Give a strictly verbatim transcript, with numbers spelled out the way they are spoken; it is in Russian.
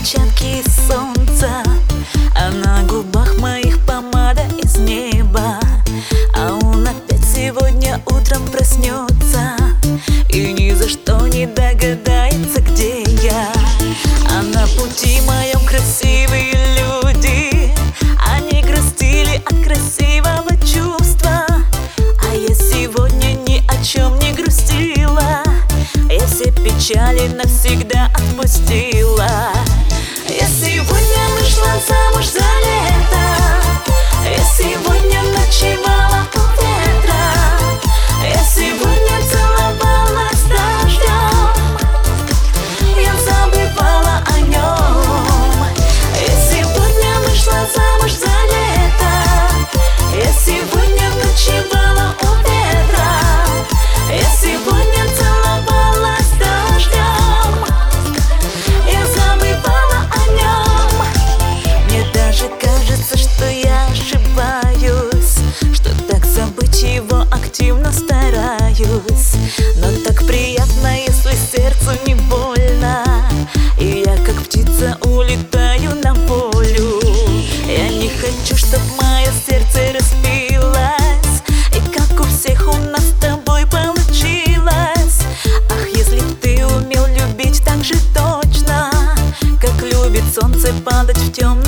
зачатки солнца, а на губах моих помада из неба. А он опять сегодня утром проснется и ни за что не догадается, где я. А на пути моем красивые люди, они грустили от красивого чувства. А я сегодня ни о чем не грустила, я все печали навсегда отпустила. Я сегодня вышла замуж за лето, я сегодня ночевала у ветра, я сегодня целовалась с дождем, я забывала о нем. Я сегодня вышла замуж за лето, я сегодня ночевала у ветра, я сегодня целовалась с дождем, я забывала о нем. Мне даже кажется, что я ошибаюсь, что так забыть его активно стараюсь. Но так приятно, если сердцу не больно, и я как птица улетаю на волю. Я не хочу, чтоб мое сердце распилось, и как у всех у нас с тобой получилось. Ах, если б ты умел любить так же точно, как любит солнце падать в темную